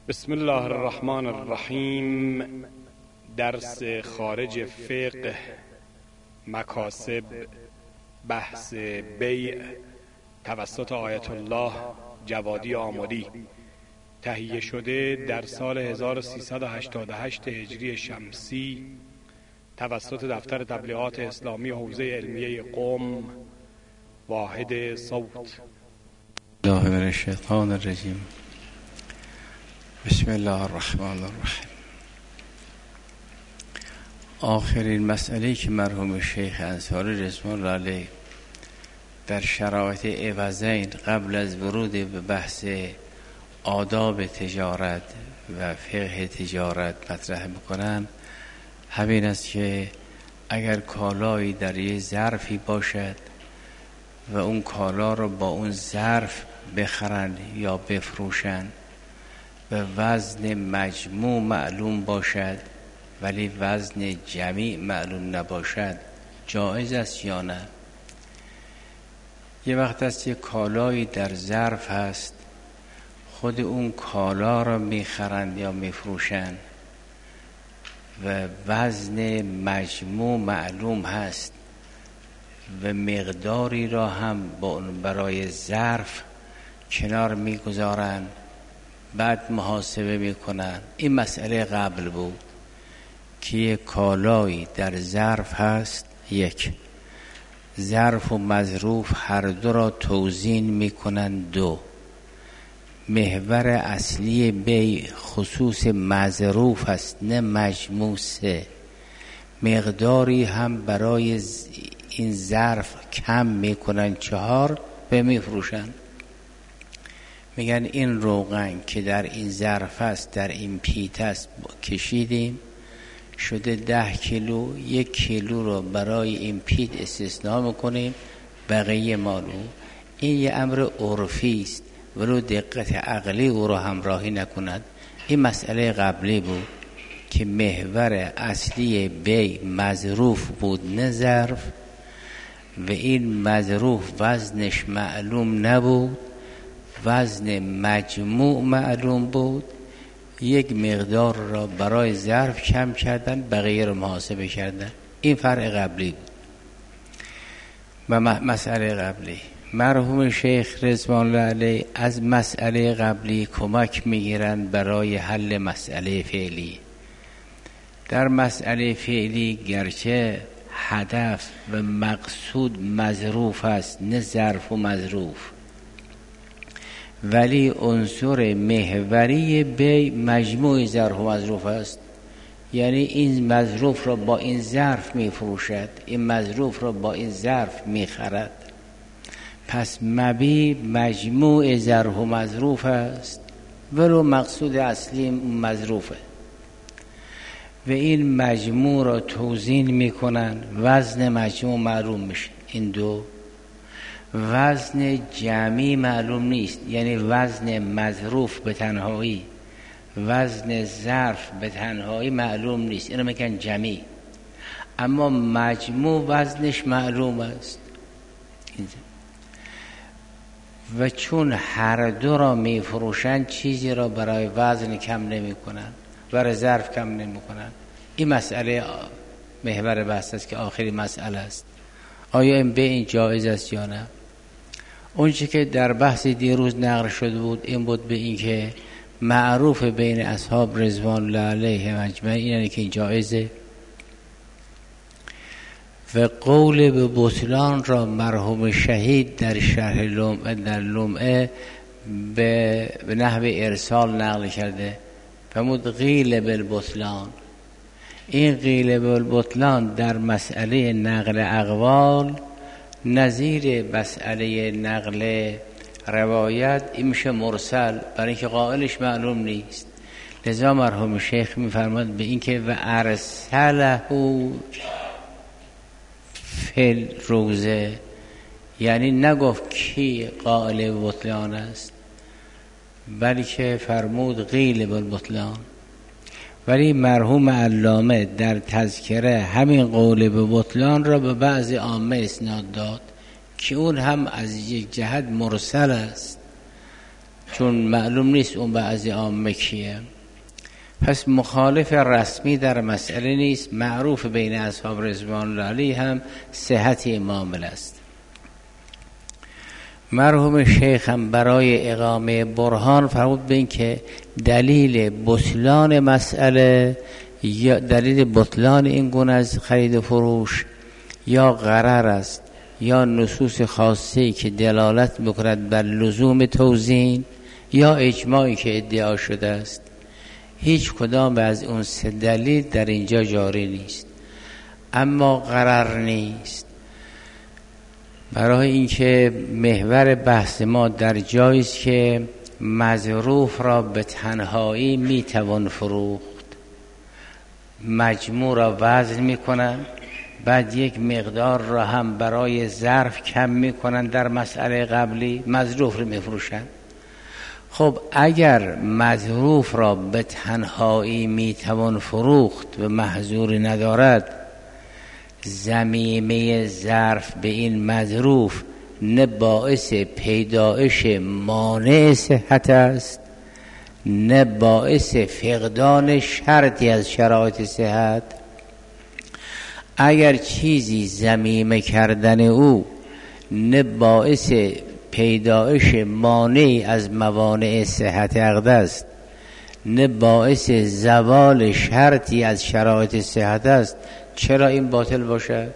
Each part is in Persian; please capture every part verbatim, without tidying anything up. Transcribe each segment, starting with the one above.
بسم الله الرحمن الرحیم. درس خارج فقه، مکاسب، بحث بیع توسط آیت الله جوادی آمدی، تهیه شده در سال هزار و سیصد و هشتاد و هشت هجری شمسی توسط دفتر تبلیغات اسلامی حوزه علمیه قم، واحد صوت. الله من الشیطان الرجیم. بسم الله الرحمن الرحیم. آخرین مسئله که مرحوم شیخ انصاری رضوان الله علیه در شرایط عوضین قبل از ورود به بحث آداب تجارت و فقه تجارت مطرح میکنن همین است که اگر کالایی در یه ظرفی باشد و اون کالا رو با اون ظرف بخرن یا بفروشن و وزن مجموع معلوم باشد ولی وزن جمیع معلوم نباشد، جایز است یا نه؟ یه وقت است یه کالایی در ظرف هست، خود اون کالا رو میخرن یا میفروشن و وزن مجموع معلوم هست و مقداری را هم برای ظرف کنار میگذارن، بعد محاسبه میکنن. این مسئله قبل بود که یک کالایی در ظرف هست، یک ظرف و مظروف هر دو را توزین میکنن، دو محور اصلی بیع خصوص مظروف است نه مجموع، سه مقداری هم برای این ظرف کم میکنن، چهار به میفروشن. میگن این روغن که در این ظرف است، در این پیت است، کشیدیم شده ده کیلو، یک کیلو رو برای این پیت استثناء میکنیم، بقیه مالو. این یه امر عرفی است ولو دقت عقلی او رو همراهی نکند. این مسئله قبلی بود که محور اصلی بیع مظروف بود نه ظرف و این مظروف وزنش معلوم نبود، وزن مجموع معلوم بود. یک مقدار را برای ظرف کم کردن، بقیه رو محاسبه کردن. این فرق قبلی بود. و مسئله قبلی مرحوم شیخ رضوان الله علیه از مسئله قبلی کمک میگیرن برای حل مسئله فعلی. در مسئله فعلی گرچه هدف و مقصود مظروف است نه ظرف و مظروف، ولی عنصر محوری بیع مجموع ظرف و مظروف است. یعنی این مظروف را با این ظرف می فروشد، این مظروف را با این ظرف می خرد. پس مبیع مجموع ظرف و مظروف است ولو مقصود اصلی مظروفه و این مجموع را توزین می کنن، وزن مجموع معلوم میشه. این دو وزن جمعی معلوم نیست، یعنی وزن مظروف به تنهایی، وزن ظرف به تنهایی معلوم نیست، اینو میگن جمعی، اما مجموع وزنش معلوم است. و چون هر دو را میفروشن چیزی را برای وزن کم نمی کنن، برای ظرف کم نمی کنن. این مسئله محور بحث است که آخری مسئله است. آیا این به این جایز است یا نه؟ اونچه که در بحث دیروز نقل شده بود این بود به این که معروف بین اصحاب رضوان الله علیهم اجمعین اینه که این جایزه و قول به بطلان را مرحوم شهید در شرح لمعه در لمعه به نحو ارسال نقل کرده. فرمود قیل بالبطلان. این قیل بالبطلان در مسئله نقل اقوال نظیر مسئله نقل روایت این میشه مرسل، برای اینکه قائلش معلوم نیست. لذا مرحوم شیخ میفرماد به این که و ارسله فی روزه، یعنی نگفت کی قائل بطلان است بلکه فرمود قیل بالبطلان. ولی مرحوم علامه در تذکره همین قول به بطلان را به بعضی عامه اسناد داد که اون هم از یک جهت مرسل است، چون معلوم نیست اون بعضی عامه کیه. پس مخالف رسمی در مسئله نیست، معروف بین اصحاب رضوان الله علیهم صحت این معامله است. مرحوم شیخ هم برای اقامه برهان فرمود به این که دلیل بطلان مسئله یا دلیل بطلان این گونه از خرید و فروش یا غرر است یا نصوص خاصی که دلالت میکند بر لزوم توزین یا اجماعی که ادعا شده است. هیچ کدام از اون سه دلیل در اینجا جاری نیست. اما غرر نیست، برای اینکه محور بحث ما در جایی است که مظروف را به تنهایی میتوان فروخت. مجموع را وزن میکنن، بعد یک مقدار را هم برای ظرف کم میکنن، در مسئله قبلی مظروف را میفروشن. خب اگر مظروف را به تنهایی میتوان فروخت و محظوری ندارد، ضمیمه ظرف به این مظروف نه باعث پیدایش مانع صحت است نه باعث فقدان شرطی از شرایط صحت. اگر چیزی ضمیمه کردن او نه باعث پیدایش مانعی از موانع صحت عقد است نه باعث زوال شرطی از شرایط صحت است، چرا این باطل باشد؟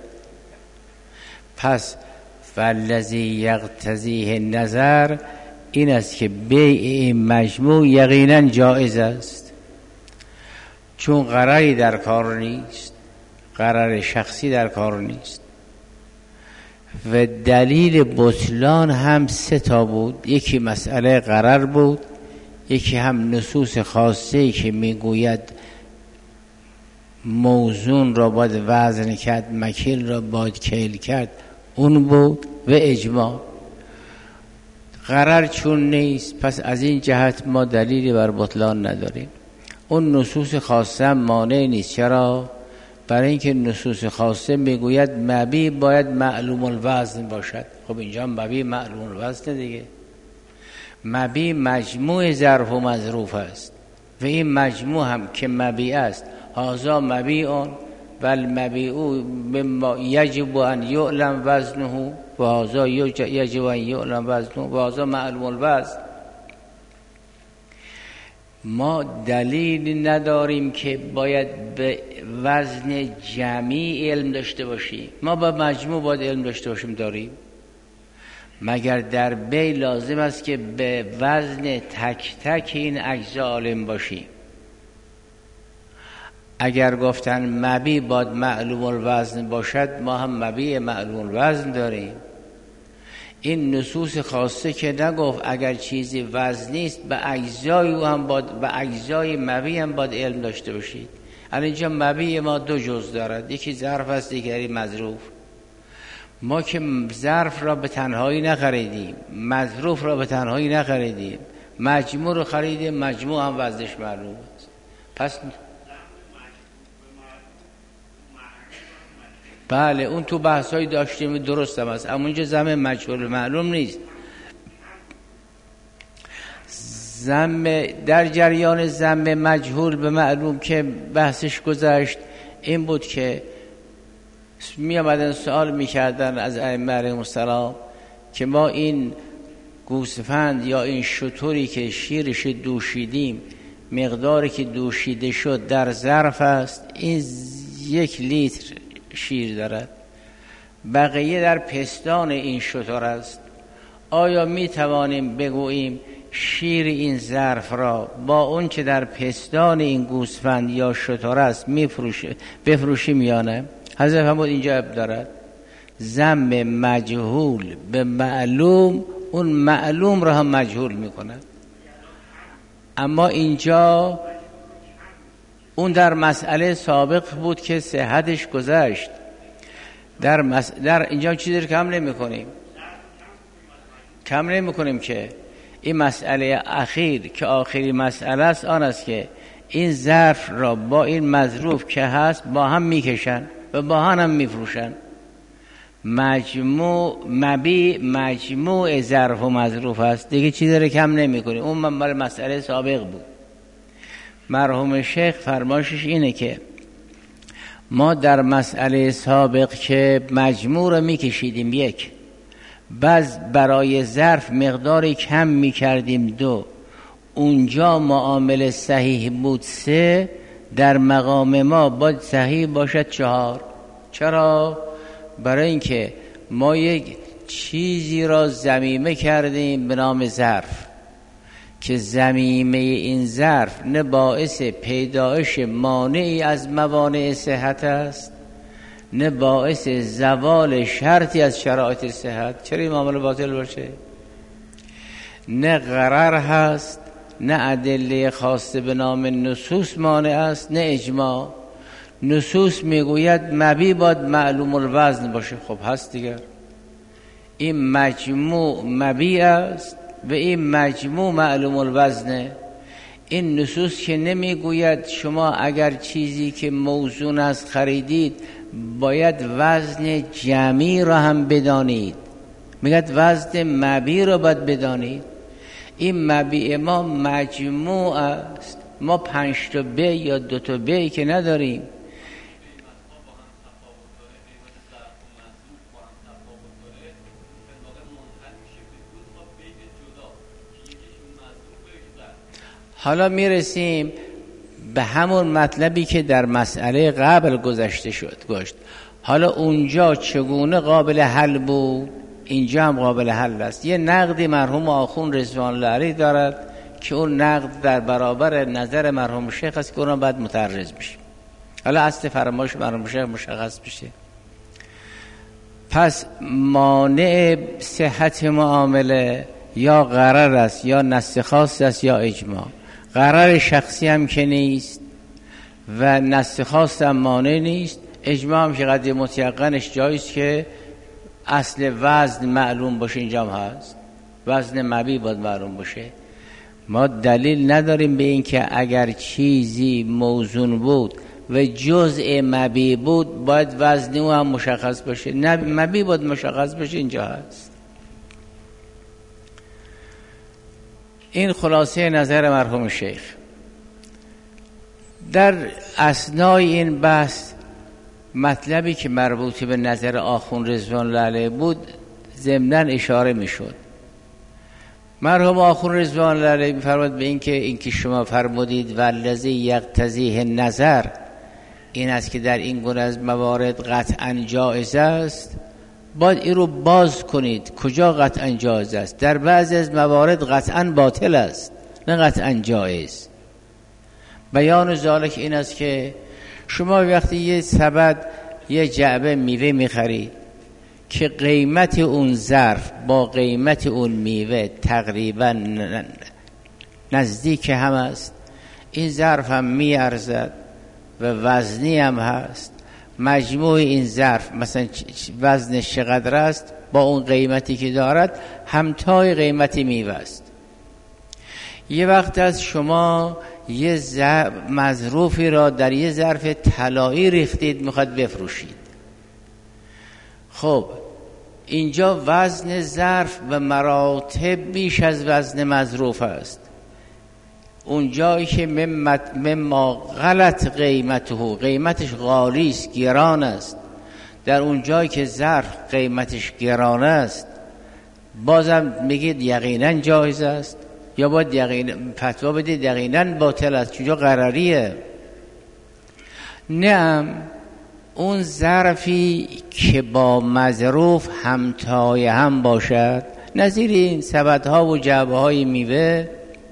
پس فالذی یقتضیه نظر این است که بیع این مجموع یقینا جایز است، چون قراری در کار نیست، قرار شخصی در کار نیست. و دلیل بطلان هم سه تا بود، یکی مسئله قرار بود، یکی هم نصوص خاصی که میگوید موزون را باید وزن کرد، مکیل را باید کیل کرد، اون بود، و اجماع. قرار چون نیست، پس از این جهت ما دلیلی بر بطلان نداریم. اون نصوص خاصه هم مانع نیست. چرا؟ برای اینکه نصوص خاصه میگوید مبیع باید معلوم الوزن باشد. خب اینجا مبیع معلوم الوزن دیگه. مبیع مجموع ظرف و مظروف است و این مجموع هم که مبیع است، هذا مبیع والمبیع مما یجب ان یعلم وزنه و هذا یجب ان یعلم وزنه و هذا معلوم الوزن. ما دلیلی نداریم که باید به وزن جمعی علم داشته باشیم. ما با مجموع باید علم داشته باشیم، داریم. مگر در بیع لازم است که به وزن تک تک این اجزا عالم باشیم. اگر گفتن مبیع باید معلوم الوزن باشد، ما هم مبیع معلوم الوزن داریم. این نصوص خاصه که نگفت اگر چیزی وزنی است به اجزای او هم باید، به اجزای مبیع هم باید علم داشته باشید. الان اینجا مبیع ما دو جز دارد، یکی ظرف است دیگری مظروف. ما که ظرف را به تنهایی نخریدیم، مظروف را به تنهایی نخریدیم، مجموع رو خریدیم، مجموع هم وزنش معلوم است. پس بله اون تو بحثایی داشتیم، درست هم است، اما اینجا ضم مجهول معلوم نیست. ضم در جریان ضم مجهول به معلوم که بحثش گذشت این بود که می آمدن سوال می کردن از ائمه علیهم السلام که ما این گوسفند یا این شتری که شیرش دوشیدیم مقداری که دوشیده شد در ظرف است، این یک لیتر شیر دارد، بقیه در پستان این شتر است. آیا می توانیم بگوییم شیر این ظرف را با اون که در پستان این گوسفند یا شتر است میفروشه بفروشیم یا نه؟ حضرت فرمود اینجا اب دارد. ضم مجهول به معلوم، اون معلوم را هم مجهول میکنه. اما اینجا اون در مسئله سابق بود که صحتش گذشت. در, مس... در اینجا چیزی رو کم نمی کنیم کم نمی کنیم که این مسئله اخیر که آخری مسئله است آن است که این ظرف را با این مظروف که هست با هم میکشن و با هم هم میفروشن. مجموع مبی مجموع ظرف و مظروف است دیگه، چیزی رو کم نمی کنی. اون مال مسئله سابق بود. مرحوم شیخ فرمایشش اینه که ما در مسئله سابق که مجموع رو می کشیدیم یک، بعد برای ظرف مقداری کم می کردیم دو، اونجا معامله صحیح بود سه، در مقام ما باید صحیح باشد چهار. چرا؟ برای اینکه ما یک چیزی را ضمیمه کردیم به نام ظرف که ضمیمه این ظرف نه باعث پیدایش مانعی از موانع صحت است نه باعث زوال شرطی از شرایط صحت. چرا این معامله باطل باشه؟ نه غرر هست نه ادله خاصه به نام نصوص مانع است نه اجماع. نصوص میگوید مبی باید معلوم الوزن باشه، خب هست دیگر. این مجموع مبی است و این مجموع معلوم الوزنه. این نصوص که نمیگوید شما اگر چیزی که موزون است خریدید باید وزن جمعی را هم بدانید، میگد وزن مبی را باید بدانید. این مبی ما مجموع است، ما پنج تا بی یا دو تا بی که نداریم. حالا میرسیم به همون مطلبی که در مسئله قبل گذشته شد گشت. حالا اونجا چگونه قابل حل بود اینجا هم قابل حل است. یه نقدی مرحوم آخوند رضوان الله علیه دارد که اون نقد در برابر نظر مرحوم شیخ است که اون باید متعرض بشه. حالا اصل فرمایش مرحوم شیخ مشخص بشه. پس مانع صحت معامله یا غرر است یا نص خاص است یا اجماع. غرر شخصی هم که نیست و نص خاص هم مانع نیست. اجماع هم که قضیه متیقنش جایست که اصل وزن معلوم باشه. اینجا هم هست وزن مبی باید معلوم باشه. ما دلیل نداریم به این که اگر چیزی موزون بود و جزء مبی بود باید وزن او هم مشخص باشه. نه مبی باید مشخص باشه. اینجا هست. این خلاصه نظر مرحوم شیخ. در اثنای این بحث مطلبی که مربوط به نظر آخوند رضوان الله علیه بود ضمناً اشاره میشد. مرحوم آخوند رضوان الله علیه می‌فرماد به این که این که شما فرمودید والذی یقتضیه نظر این است که در این گونه از موارد قطعاً جایز است، باید این رو باز کنید. کجا قطعاً جایز است؟ در بعضی از موارد قطعاً باطل است نه قطعاً جایز. بیان ذالک این است که شما وقتی یه سبد یه جعبه میوه میخرید که قیمت اون ظرف با قیمت اون میوه تقریبا نزدیک هم است، این ظرف هم میارزد و وزنی هم هست، مجموع این ظرف مثلا وزنش چقدر است با اون قیمتی که دارد همتای قیمت میوه است. یه وقت از شما یه مظروفی را در یه ظرف طلایی ریختید میخواد بفروشید. خب اینجا وزن ظرف و مراتب بیش از وزن مظروف است. اونجایی که مما غلط قیمته، قیمتش غالی است، گران است، در اونجایی که ظرف قیمتش گران است بازم میگید یقینا جایز است یا باید یقینا فتوا بدید یقینا باطل است چون قراریه. نه، اون ظرفی که با مظروف همتای هم باشد، نظیر این سبدها و جعبه های میوه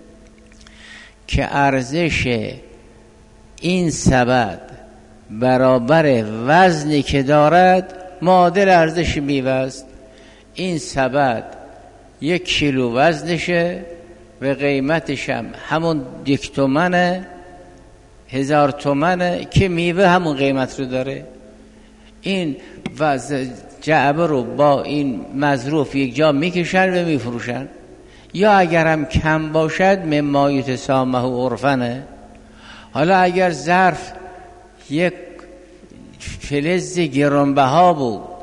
که ارزش این سبد برابر وزنی که دارد معادل ارزش میوه است. این سبد یک کیلو وزنشه و قیمتش هم همون یک تومنه، هزار تومنه که میوه همون قیمت رو داره. این وزن جعبه رو با این مظروف یک جا میکشن و میفروشن. یا اگر هم کم باشد مما یتسامح عرفنه. حالا اگر ظرف یک فلز گرانبها بود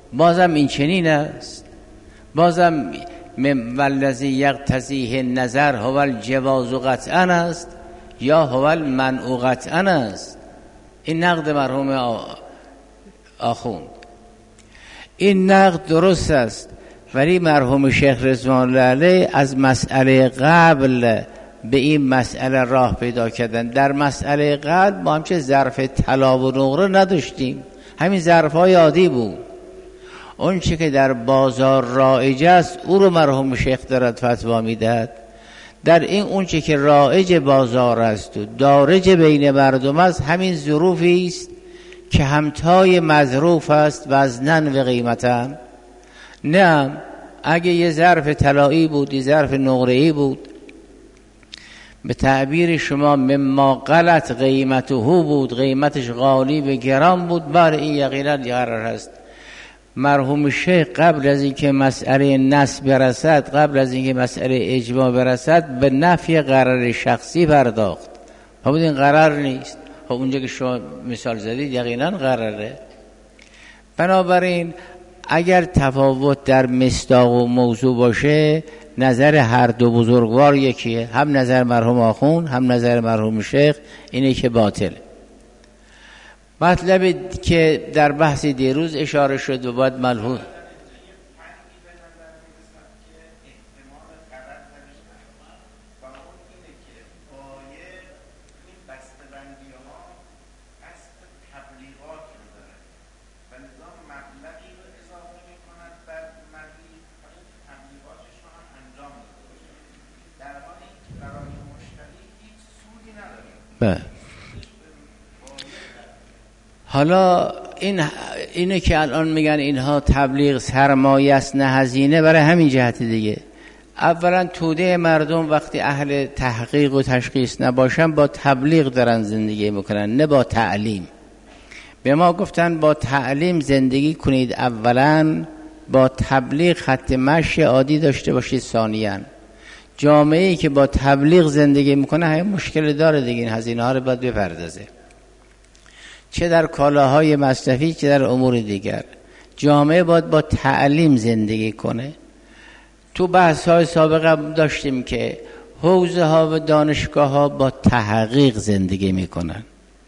بازم این چنین است. بازم والذی یقتضیه نظر هو الجواز قطعا است یا هو المنع قطعا است. این نقد مرحوم آخوند، این نقد درست است، ولی مرحوم شیخ رضوان الله علیه از مسئله قبل به این مسئله راه پیدا کردن. در مسئله قبل ما همچه ظرف طلا و نقره نداشتیم، همین ظرف‌های عادی بود. اون چه که در بازار رایج است او رو مرحوم شیخ دارد فتوا میدهد. در این اون چه که رایج بازار است و دارج بین مردم است همین ظروفی است که همتای مظروف است وزنن و قیمتا. نه اگه یه ظرف طلایی بود، یه ظرف نقره‌ای بود، به تعبیر شما مما غلط قیمته بود، قیمتش غالی و گران بود، بر این یقینا قرار هست. مرحوم شیخ قبل از اینکه مسئله نصب برسد، قبل از اینکه مسئله اجماع برسد، به نفی قرار شخصی پرداخت. خب این قرار نیست. خب اونجا که شما مثال زدید یقینا قراره. بنابراین اگر تفاوت در مصداق و موضوع باشه، نظر هر دو بزرگوار یکیه، هم نظر مرحوم آخوند هم نظر مرحوم شیخ اینه که باطل. مطلب که در بحث دیروز اشاره شد و باید ملحوظ بله. حالا این اینه که الان میگن اینها تبلیغ سرمایه است نه هزینه، برای همین جهت دیگه. اولا توده مردم وقتی اهل تحقیق و تشخیص نباشن با تبلیغ دارن زندگی میکنن، نه با تعلیم. به ما گفتن با تعلیم زندگی کنید، اولا با تبلیغ خط مشی عادی داشته باشید. ثانیاً جامعه‌ای که با تبلیغ زندگی میکنه همین مشکل داره دیگه، این هزینه ها رو باید بپردازه، چه در کالاهای مصرفی چه در امور دیگر. جامعه باید با تعلیم زندگی کنه. تو بحث های سابقه داشتیم که حوزه ها و دانشگاه ها با تحقیق زندگی میکنن،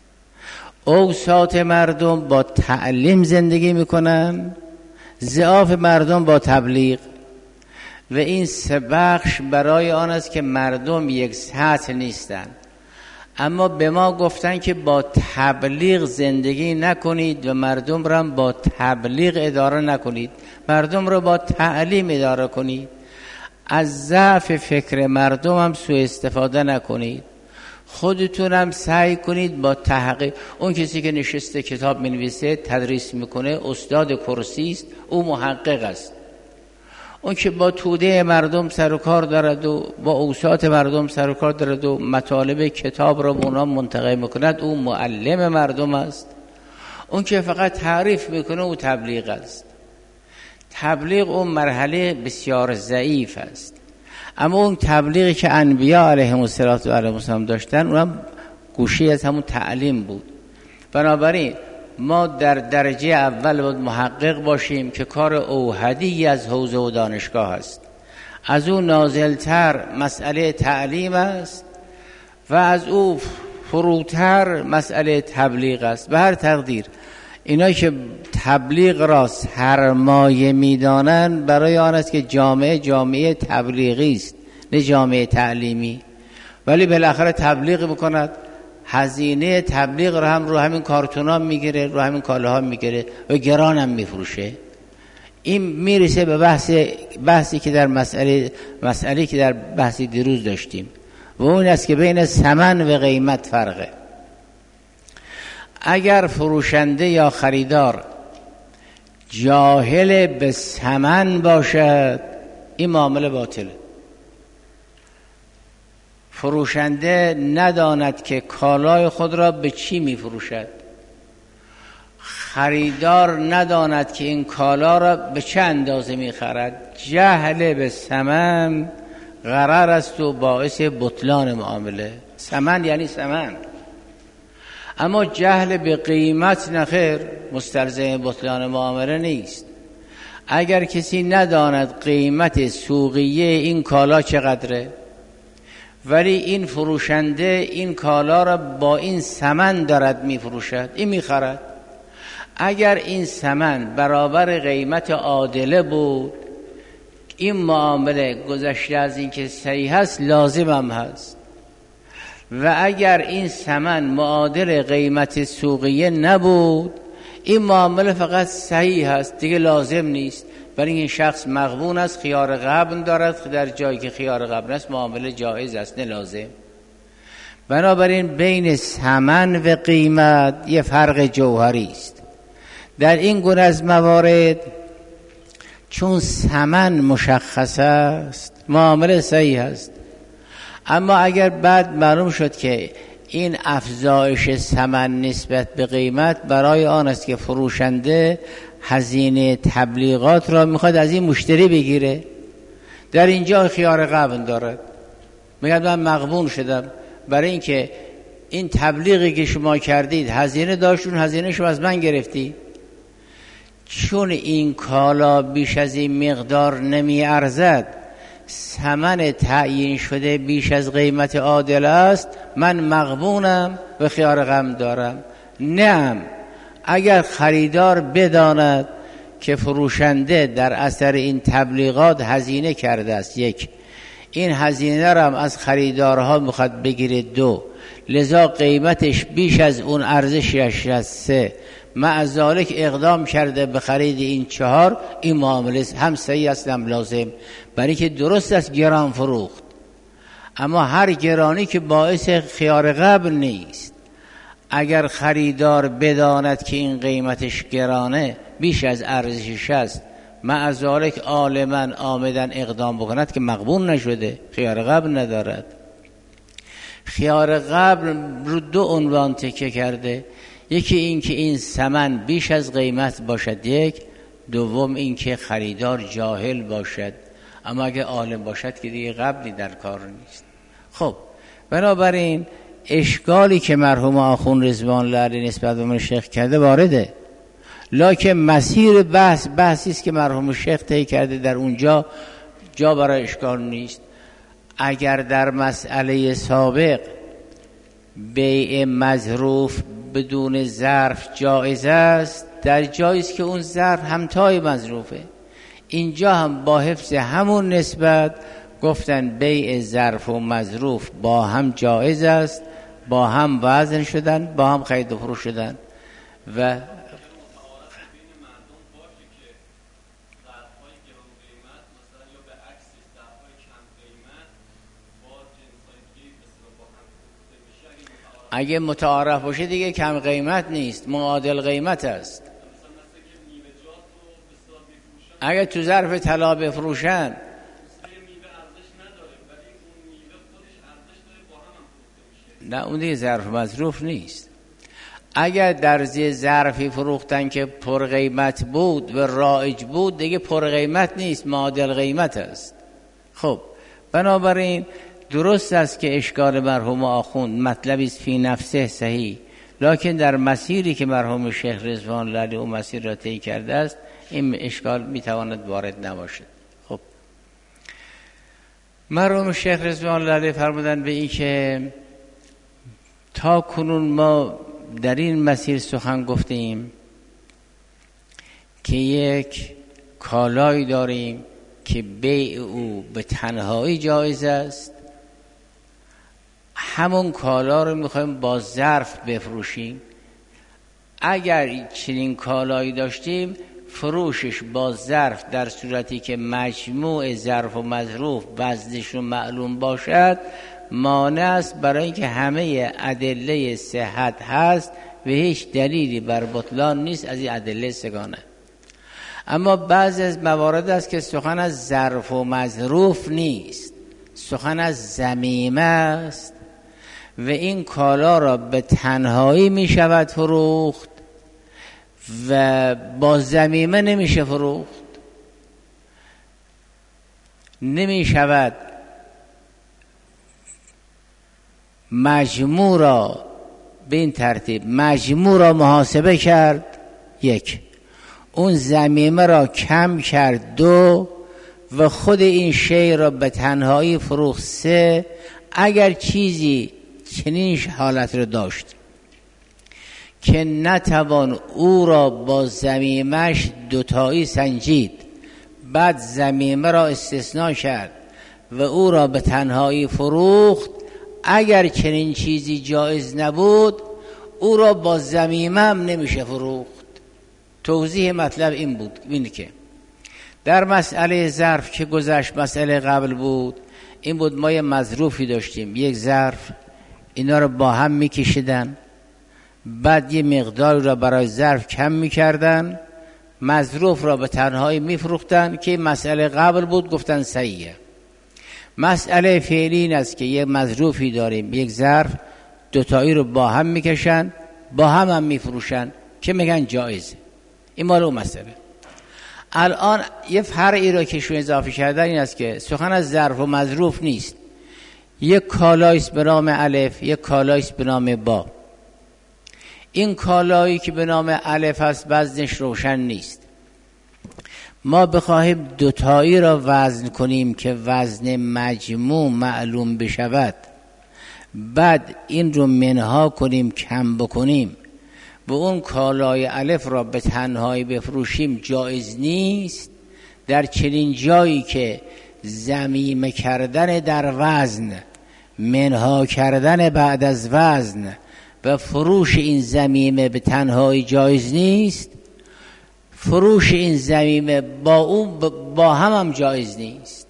اوساط مردم با تعلیم زندگی میکنن، ضعاف مردم با تبلیغ. و این سه بخش برای آن است که مردم یک سطح نیستن. اما به ما گفتن که با تبلیغ زندگی نکنید و مردم را با تبلیغ اداره نکنید، مردم را با تعلیم اداره کنید. از ضعف فکر مردم هم سوء استفاده نکنید. خودتون هم سعی کنید با تحقیق. اون کسی که نشسته کتاب می‌نویسه تدریس میکنه استاد کرسی است، او محقق است. اون که با توده مردم سر و کار دارد و با اوساط مردم سر و کار دارد و مطالب کتاب را به اونا منتقل میکند، او معلم مردم است. اون که فقط تعریف میکنه او تبلیغ است. تبلیغ اون مرحله بسیار ضعیف است. اما اون تبلیغی که انبیا علیهم السلام داشتن اونم گوشی از همون تعلیم بود. بنابراین ما در درجه اول باید محقق باشیم که کار اوحدی از حوزه و دانشگاه است. از او نازلتر مسئله تعلیم است و از او فروتر مسئله تبلیغ است. به هر تقدیر اینا که تبلیغ را سرمایه میدانند برای آن است که جامعه جامعه تبلیغی است نه جامعه تعلیمی، ولی بالاخره تبلیغ میکند، هزینه تبلیغ رو هم رو همین کارتونا میگیره، رو همین کالاها میگیره و گران هم میفروشه. این میرسه به بحث بحثی که در مسئله مسئله که در بحثی دیروز داشتیم و اون است که بین ثمن و قیمت فرقه. اگر فروشنده یا خریدار جاهل به ثمن باشد این معامله باطله. فروشنده نداند که کالای خود را به چی می فروشد، خریدار نداند که این کالا را به چه اندازه می خرد، جهل به ثمن غرر است و باعث بطلان معامله. ثمن یعنی ثمن، اما جهل به قیمت نخیر، مستلزم بطلان معامله نیست. اگر کسی نداند قیمت سوقیه این کالا چقدره، ولی این فروشنده این کالا را با این ثمن دارد میفروشد، این میخرد، اگر این ثمن برابر قیمت عادله بود، این معامله گذشته از این که صحیح هست لازم هم هست. و اگر این ثمن معادل قیمت سوقیه نبود، این معامله فقط صحیح هست دیگه لازم نیست، برای این شخص مغبون است، خیار غبن دارد، در جایی که خیار غبن است معامله جایز است نه لازم. بنابراین بین ثمن و قیمت یه فرق جوهری است. در این گونه از موارد چون ثمن مشخص است معامله صحیح است، اما اگر بعد معلوم شد که این افزایش ثمن نسبت به قیمت برای آن است که فروشنده هزینه تبلیغات را میخواد از این مشتری بگیره، در اینجا خیار غبن دارد، میگه من مغبون شدم برای اینکه این تبلیغی که شما کردید هزینه داشتون، هزینه شما از من گرفتی، چون این کالا بیش از این مقدار نمی ارزد، ثمن تعیین شده بیش از قیمت عادل است، من مغبونم و خیار غم دارم. نه، اگر خریدار بداند که فروشنده در اثر این تبلیغات هزینه کرده است، یک، این هزینه را هم از خریدارها میخواد بگیره، دو، لذا قیمتش بیش از اون ارزشش است، سه، مع ذالک اقدام کرده به خرید این، چهار، این معامله هم صحیح است هم لازم، برای که درست است گران فروخت، اما هر گرانی که باعث خیار قبل نیست. اگر خریدار بداند که این قیمتش گرانه بیش از ارزشش است، مع ذالک عالما آمدن اقدام بکند که مغبون نشده، خیار قبل ندارد. خیار قبل رو دو عنوان تکیه کرده، یکی این که این ثمن بیش از قیمت باشد، یک، دوم این که خریدار جاهل باشد، اما اگه عالم باشد که دیگه قبلی در کار نیست. خب بنابراین اشکالی که مرحوم آخوند رضوان الله علیه نسبت به من شیخ کرده وارده، لکن مسیر بحث بحثی است که مرحوم شیخ طی کرده، در اونجا جا برای اشکال نیست. اگر در مسئله سابق بیع مظروف بدون ظرف جایز است، در جایی است که اون ظرف همتای مظروفه، اینجا هم با حفظ همون نسبت گفتن بیع ظرف و مظروف با هم جایز است، با هم وزن شدن، با هم خرید و فروش شدن. و اگه متعارف باشه دیگه کم قیمت نیست، معادل قیمت است. اگه تو ظرف طلا بفروشن نه، اون دیگه ظرف مظروف نیست. اگر در زی ظرفی فروختن که پر قیمت بود و رایج بود، دیگه پر قیمت نیست، معادل قیمت است. خب بنابراین درست است که اشکال مرحوم آخوند مطلبی است فی نفسه صحیح، لکن در مسیری که مرحوم شیخ رضوان الله علیه اون مسیر را طی کرده است، این اشکال میتواند وارد نباشد. خب مرحوم شیخ رضوان الله علیه فرمودند به این که تا کنون ما در این مسیر سخن گفتیم که یک کالایی داریم که بیع او به تنهایی جایز است، همون کالا رو میخوایم با ظرف بفروشیم. اگر چنین کالایی داشتیم، فروشش با ظرف در صورتی که مجموع ظرف و مظروف وزنشون معلوم باشد مانع است، برای اینکه همه ادله صحت هست و هیچ دلیلی بر بطلان نیست از این ادله سگانه. اما بعضی از موارد است که سخن از ظرف و مظروف نیست، سخن از ضمیمه است و این کالا را به تنهایی می شود فروخت و با ضمیمه نمیشه فروخت. نمی شود مجموع را به این ترتیب مجموع را محاسبه کرد، یک، اون ضمیمه را کم کرد دو و خود این شی را به تنهایی فروخت سه. اگر چیزی چنین حالت را داشت که نتوان او را با ضمیمش دوتایی سنجید، بعد ضمیمه را استثناء کرد و او را به تنهایی فروخت، اگر چنین چیزی جایز نبود او را با ضمیمه هم نمیشه فروخت. توضیح مطلب این بود، این که در مسئله ظرف که گذشت، مسئله قبل بود، این بود ما یه مظروفی داشتیم، یک ظرف، اینا رو با هم میکشیدن، بعد یه مقدار را برای ظرف کم میکردن، مظروف را به تنهایی میفروختن که مسئله قبل بود، گفتن صحیحه. مسئله فعلی این است که یک مظروفی داریم، یک ظرف، دوتایی رو با هم میکشن، با هم هم میفروشن که میگن جایزه. این مال اون مسئله. الان یه فرعی رو که شو اضافه کردن این است که سخن از ظرف و مظروف نیست، یک کالایست به نام الف، یک کالایست به نام با. این کالایی که به نام الف هست وزنش روشن نیست. ما بخواهیم دوتایی را وزن کنیم که وزن مجموع معلوم بشود، بعد این رو منها کنیم، کم بکنیم و اون کالای الف را به تنهایی بفروشیم، جایز نیست. در چنین جایی که ضمیمه کردن در وزن، منها کردن بعد از وزن و فروش این ضمیمه به تنهایی جایز نیست، فروش این ضمیمه با اون با هم هم جایز نیست.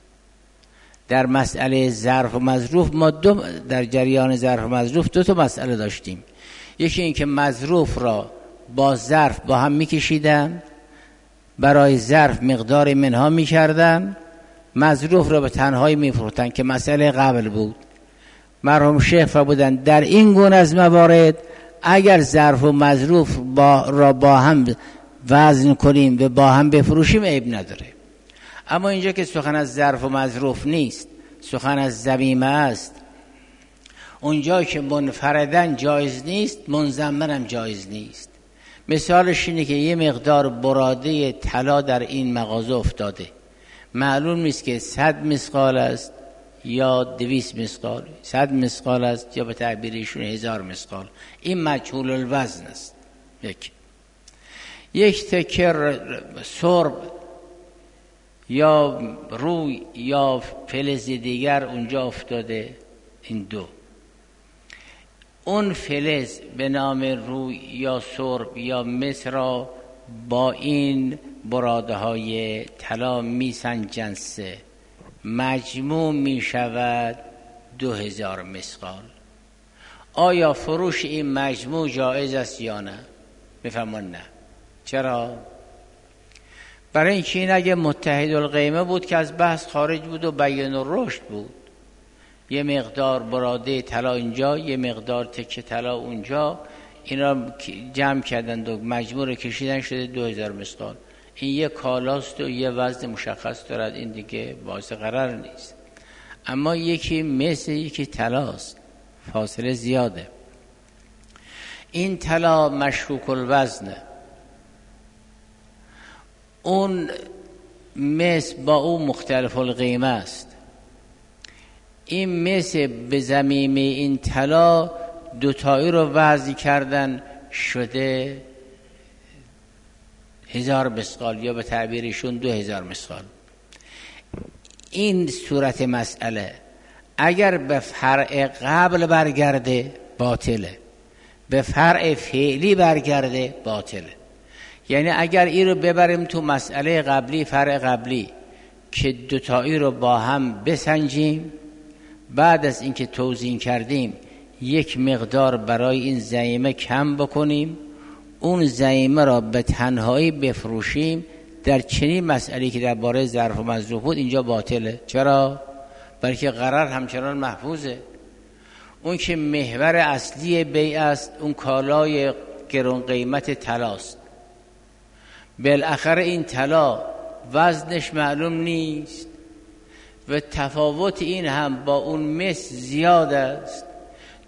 در مسئله ظرف و مظروف ما دو در جریان ظرف و مظروف دو تا مسئله داشتیم. یکی این که مظروف را با ظرف با هم میکشیدن، برای ظرف مقدار منها میکردن، مظروف را به تنهایی میفروختن که مسئله قبل بود. مرحوم شیخ فرمودن در این گونه از موارد اگر ظرف و مظروف با را با هم وزن کنیم و با هم بفروشیم عیب نداره. اما اینجا که سخن از ظرف و مظروف نیست، سخن از ضمیمه است، اونجا که منفردن جایز نیست، منضمن هم جایز نیست. مثالش اینه که یه مقدار براده طلا در این مغازه افتاده، معلوم نیست که صد مسقال است یا دویست مسقال، صد مسقال است یا به تعبیرشون هزار مسقال. این مجهول الوزن است. یک یک تکر سرب یا روی یا فلز دیگر اونجا افتاده، این دو. اون فلز به نام روی یا سرب یا مس را با این براده های طلا میسنجند، سه مجموع می شود دو هزار مسقال. آیا فروش این مجموع جایز است یا نه؟ میفهمون نه. چرا؟ برای اینکه این اگه متحد القیمه بود که از بحث خارج بود و بیان الرشد بود، یه مقدار براده طلا اینجا، یه مقدار تکه طلا اونجا، اینا جمع کردن و مجموع کشیدن شده دو هزار مسقال. این یه کالاست و یه وزن مشخص دارد، این دیگه باعث قرار نیست. اما یکی مثل یکی طلاست، فاصله زیاده. این طلا مشکوک الوزنه، اون مس با اون مختلف القیمه است. این مس به ضمیمه این طلا دوتایی رو وزن کردن شده هزار مسقال یا به تعبیرشون دو هزار مسقال. این صورت مسئله اگر به فرع قبل برگرده باطله، به فرع فعلی برگرده باطله. یعنی اگر این رو ببریم تو مسئله قبلی، فرع قبلی که دوتایی رو با هم بسنجیم، بعد از اینکه توزیع کردیم یک مقدار برای این ضمیمه کم بکنیم، اون ضمیمه را به تنهایی بفروشیم، در چنین مسئله که درباره ظرف و مظروف بود اینجا باطله. چرا؟ بلکه قرار همچنان محفوظه. اون که محور اصلی بیع است، اون کالای گران قیمت طلاست. بالاخره این طلا وزنش معلوم نیست و تفاوت این هم با اون مس زیاد است.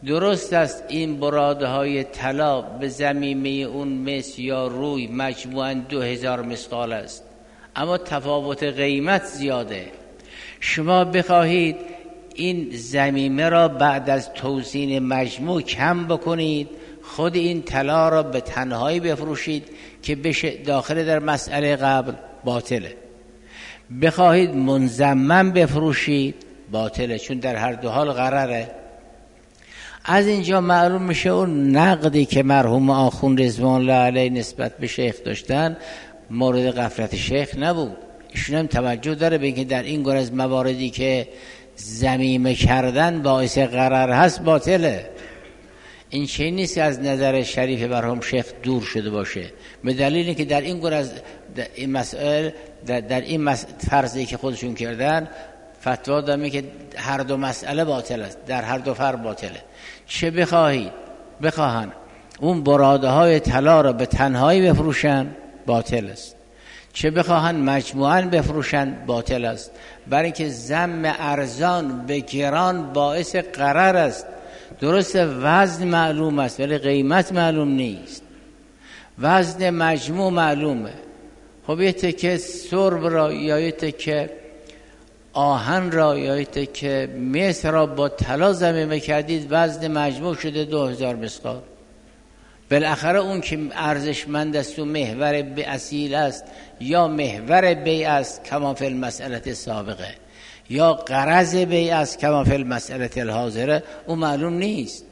درست است این برادهای طلا به ضمیمه اون مس یا روی مجموعاً دو هزار مثقال است، اما تفاوت قیمت زیاده. شما بخواهید این ضمیمه را بعد از توزیع مجموع کم بکنید، خود این طلا را به تنهایی بفروشید که بشه داخل در مسئله قبل، باطله. بخواهید منضمن بفروشید، باطله، چون در هر دو حال غرره. از اینجا معلوم میشه اون نقدی که مرحوم آخوند رضوان الله علیه نسبت به شیخ داشتن مورد غفلت شیخ نبود. ایشون هم توجه داره به اینکه در این گونه از مواردی که ضمیمه کردن باعث غرر هست باطله. این چیزی نیست که از نظر شریف مرحوم شیخ دور شده باشه، به دلیلی که در این گونه از این مسائل در, در این مس... فرضی که خودشون کردن فتوا دادن که هر دو مسئله باطل است، در هر دو فرق باطله. چه بخواهید بخواهن اون براده های طلا را به تنهایی بفروشن، باطل است. چه بخواهن مجموعاً بفروشن، باطل است. برای اینکه ضم ارزان به گران باعث غرر است. درست وزن معلوم است ولی قیمت معلوم نیست. وزن مجموع معلومه. خب یه تکه سرب را یا یه تکه آهن را یا یه تکه مس را با طلا ضمیمه کردید، وزن مجموع شده دو هزار مثقال. بالاخره اون که ارزشمند است و محور به اصیل است یا محور بیع است کما فی المسئله سابقه یا غرض بیع است کما فی المسئله الحاضره، اون معلوم نیست.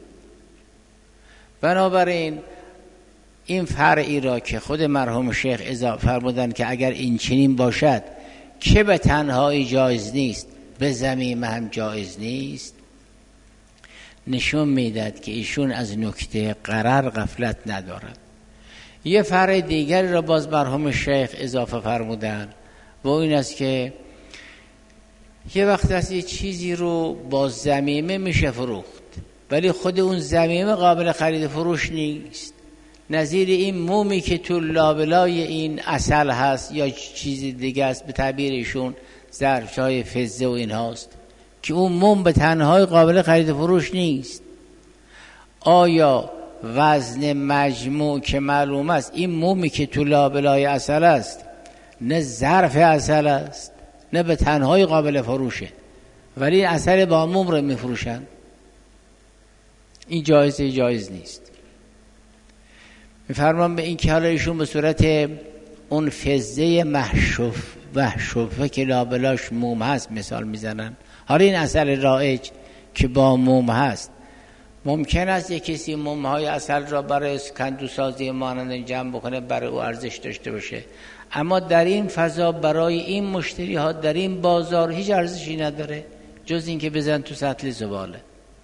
بنابراین این فرعی را که خود مرحوم شیخ اضافه فرمودن که اگر این چنین باشد که به تنهایی جایز نیست، به ضمیمه هم جایز نیست، نشون میداد که ایشون از نکته غرر غفلت ندارد. یه فرع دیگری را باز مرحوم شیخ اضافه فرمودن و این است که یه وقت از یه چیزی رو با ضمیمه میشه فروخت ولی خود اون ضمیمه قابل خرید فروش نیست. نظیر این مومی که تو لابلای این عسل هست یا چیزی دیگه است، به تعبیر ایشون ظرف‌های فضه و این هاست که اون موم به تنهایی قابل خرید فروش نیست. آیا وزن مجموع که معلوم است این مومی که تو لابلای عسل است نه ظرف عسل است نه به تنهایی قابل فروشه، ولی عسل با موم رو میفروشن، این جایزه جایز نیست. میفرمان به این که حالا ایشون به صورت اون فضه محشوف محشوفه که لابلاش موم هست مثال میزنن. حالا این عسل رایج که با موم هست، ممکن است یک کسی مومهای عسل را برای کندوسازی مانند جمع بکنه، برای او ارزش داشته باشه، اما در این فضا برای این مشتری ها در این بازار هیچ ارزشی نداره جز این که بزن تو سطل زباله.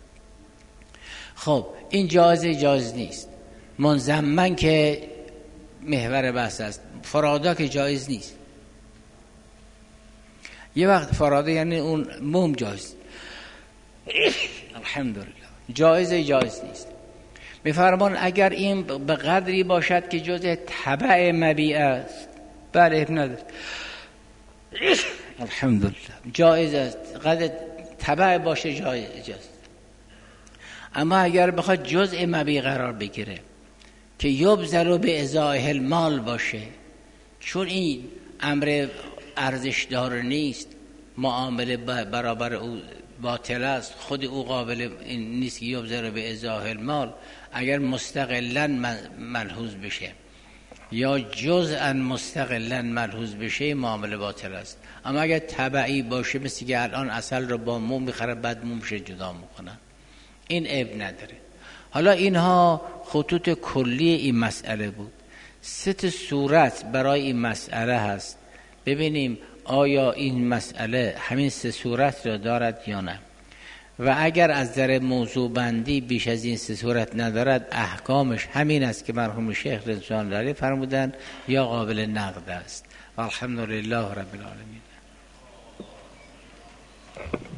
خب این جایزه جایز نیست. منضمن که محور بحث است، فرادا که جایز نیست. یه وقت فرادا یعنی اون موم جایز، الحمدلله جایزه جایز نیست. میفرمان اگر این به قدری باشد که جزء تبع مبیع است، بله اب نداره، الحمدلله جایز است. قدر تبع باشه جایز است. اما اگر بخواد جزء مبیع قرار بگیره که یبذل به ازای المال باشه، چون این امر ارزش دار نیست، معامله برابر او باطل است، خود او قابل این نیست که یبذل به ازای المال، اگر مستقلا ملحوظ بشه یا جزءا مستقلا ملحوظ بشه معامله باطل است. اما اگر تبعی باشه، مثل که الان عسل رو با موم میخره بعد مومش جدا میکنن، این عیب نداره. حالا اینها خطوط کلی این مسئله بود. سه صورت برای این مسئله هست، ببینیم آیا این مسئله همین سه صورت را دارد یا نه، و اگر از نظر موضوع بندی بیش از این سه صورت ندارد، احکامش همین است که مرحوم شیخ رضوان الله علیه فرمودن یا قابل نقد است. الحمدلله رب العالمین.